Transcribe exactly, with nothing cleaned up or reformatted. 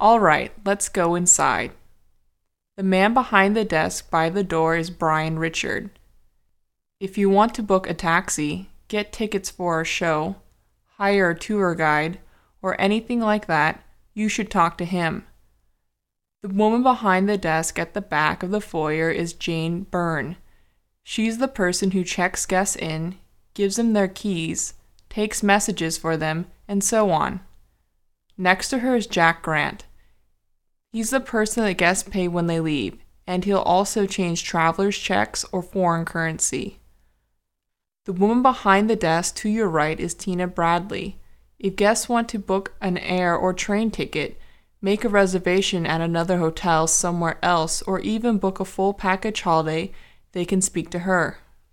All right, let's go inside. The man behind the desk by the door is Brian Richard. If you want to book a taxi, get tickets for a show, hire a tour guide, or anything like that, you should talk to him. The woman behind the desk at the back of the foyer is Jane Byrne. She's the person who checks guests in, gives them their keys, takes messages for them, and so on. Next to her is Jack Grant. He's the person that guests pay when they leave, and he'll also change travelers' checks or foreign currency. The woman behind the desk to your right is Tina Bradley. If guests want to book an air or train ticket, make a reservation at another hotel somewhere else, or even book a full package holiday, they can speak to her.